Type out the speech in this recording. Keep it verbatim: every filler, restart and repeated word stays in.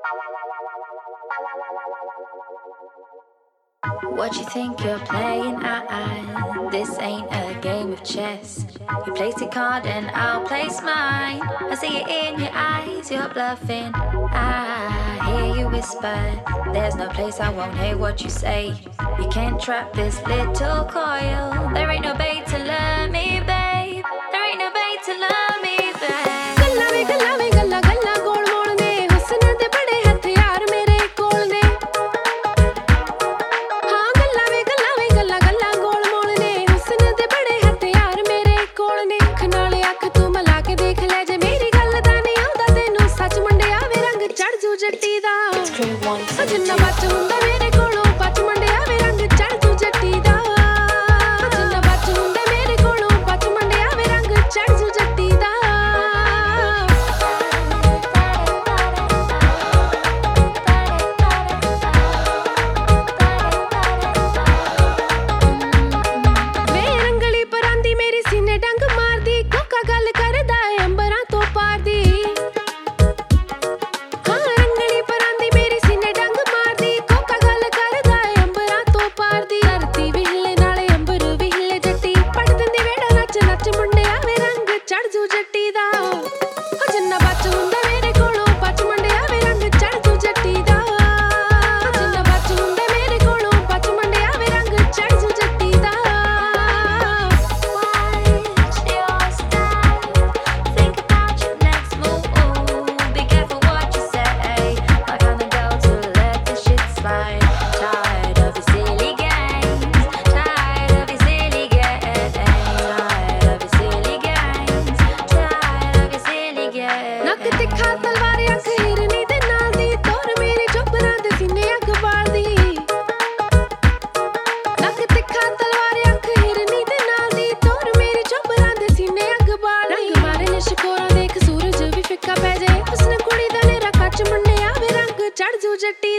What you think you're playing? I, this ain't a game of chess. You place your card and I'll place mine. I see it in your eyes, you're bluffing. I hear you whisper, there's no place I won't hear what you say. You can't trap this little coil. There ain't no bait to lure me, babe. There ain't no bait to lure me, babe. गल्ला वे गल्ला वे गल्ला गल्ला गोल मोड़ ने हुस्न दे बड़े हथियार मेरे कोल ने हाँ गल्ला वे गल्ला वे गल्ला गल्ला गोल मोड़ ने हुस्न दे बड़े हथियार मेरे कोल ने अख नाल अख तू मिला के देख ले जे मेरी गल दा नहीं आउंदा तैनू सच मुंडिया वे रंग चढ़ जू जट्टी दा जिन्ना बच हुंदा मेरे कोलों बच मुंडिया वे रंग चढ़ जू जट्टी दा जिन्ना बच हुंदा मेरे कोलों बच मुंडिया वे रंग चढ़ जू जट्टी दा चढ़ जू जट्टी